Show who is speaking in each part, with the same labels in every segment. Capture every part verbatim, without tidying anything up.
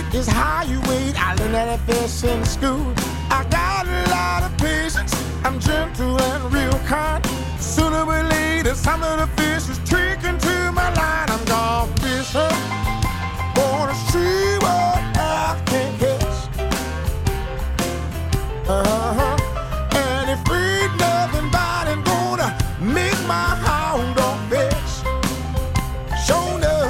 Speaker 1: is how you wait. I learned that fish in school. I got a lot of patience. I'm gentle and real kind. Sooner or later, some of the fish is tricking to my line. I'm gonna fish her, gonna see what I can catch. Uh-huh. And if ain't nothing but I'm gonna make my hound on fish. Show enough.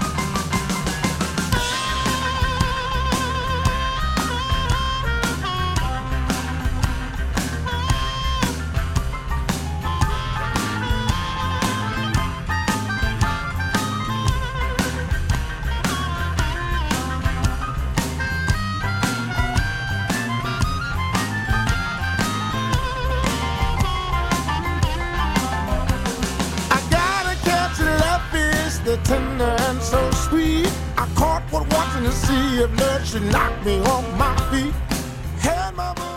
Speaker 1: They're tender and so sweet. I caught what watching the sea of love. She knocked me off my feet. Had my